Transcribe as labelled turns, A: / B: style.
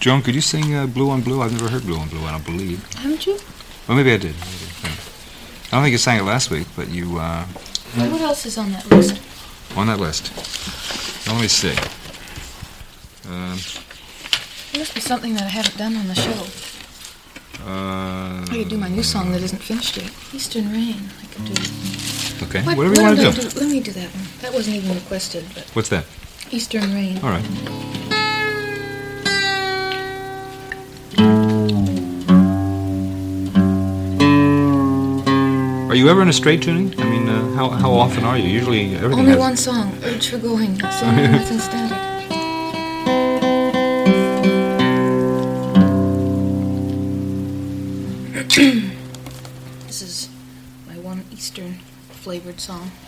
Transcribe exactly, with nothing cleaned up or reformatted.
A: Joan, could you sing uh, Blue on Blue? I've never heard Blue on Blue, I don't believe.
B: Haven't you?
A: Well, maybe I did. Maybe I, did. Yeah. I don't think you sang it last week, but you... Uh,
B: what else is on that list?
A: On that list. Let me see. Um,
B: There must be something that I haven't done on the show.
A: Uh,
B: I could do my new song that isn't finished yet. Eastern Rain, I could do.
A: Okay,
B: What,
A: whatever you want to do.
B: do. Let me do that one. That wasn't even requested, but...
A: What's that?
B: Eastern Rain.
A: All right. Are you ever in a straight tuning? I mean, uh, how how often are you? Usually everything
B: Only
A: has...
B: one song, Urge for Going. That's the only one that's in static. This is my one Eastern flavored song.